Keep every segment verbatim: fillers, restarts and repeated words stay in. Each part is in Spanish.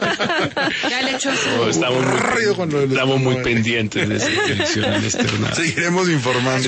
Ya le echó su... No, estamos muy, Con lo de los estamos muy carnavales. pendientes de esa elección external. Seguiremos informando.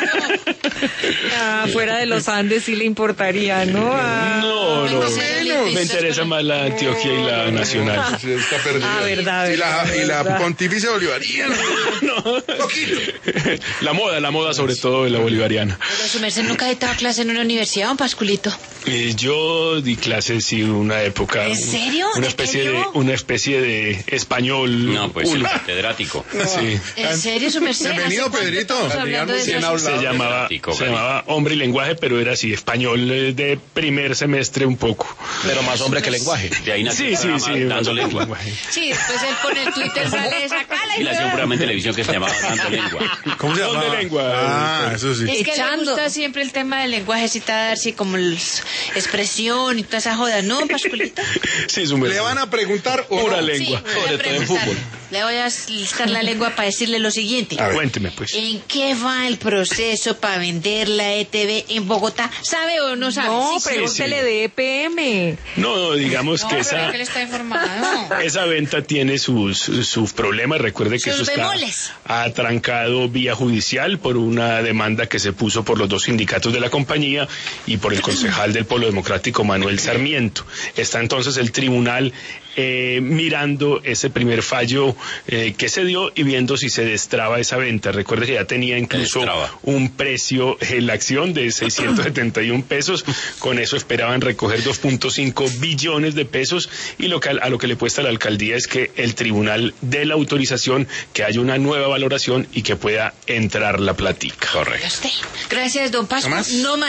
Ah, fuera de los Andes sí le importaría, ¿no? Ah, No, no, menos. me interesa más la Antioquia y la nacional. Sí, está perdida. Ah, verdad, Y la, verdad, y la verdad. pontificia bolivariana. No. Poquito. La moda, la moda sobre todo la bolivariana. Pero su merced nunca ha dictado clase en una universidad, don Pasculito. Eh, yo di clases sí una época. ¿En serio? Una ¿De especie qué de dio? una especie de español. No, pues uno. el catedrático. Sí. ¿En serio, su merced? Bienvenido, ¿Hace cuánto Pedrito. estamos hablando de Adrián eso? recién Se llamaba, Catedrático, se llamaba Hombre y Lenguaje, pero era así, español eh, de primer semestre un poco. Pero más hombre que lenguaje. De ahí nació Sí, el sí, programa sí. Dando más Lengua. lenguaje. Sí, después él con el Twitter sale esa cala Y le hacía un programa en televisión que se llamaba Dando Lengua. ¿Cómo se ¿Dónde llama? lengua? Ah, eso sí. Es que le Echando. gusta siempre el tema del lenguaje, así así como el expresión y toda esa joda, ¿no, Pasculito? Sí, su ¿Le van a preguntar o Pura no? lengua. Sí, me voy a sobre todo en preguntar. fútbol. Le voy a listar la lengua para decirle lo siguiente. A ver. Cuénteme, pues. ¿En qué va el proceso para vender la E T V en Bogotá? ¿Sabe o no sabe? No, Sí, sí. pregúntele sí. de E P M. No, no, digamos No, que pero esa, que él está informado. esa venta tiene sus, sus problemas. Recuerde que Sus eso está bemoles. atrancado vía judicial por una demanda que se puso por los dos sindicatos de la compañía y por el concejal del Polo Democrático Manuel Sarmiento. Está entonces el tribunal eh, mirando ese primer fallo eh, que se dio y viendo si se destraba esa venta. Recuerde que ya tenía incluso Destraba. un precio en la acción de seiscientos setenta y un pesos. Con eso esperaban recoger dos punto cinco billones de pesos y lo que, a lo que le puesta la alcaldía es que el tribunal dé la autorización, que haya una nueva valoración y que pueda entrar la platica. Correcto. Gracias, don Pascu. ¿Nada más? No más.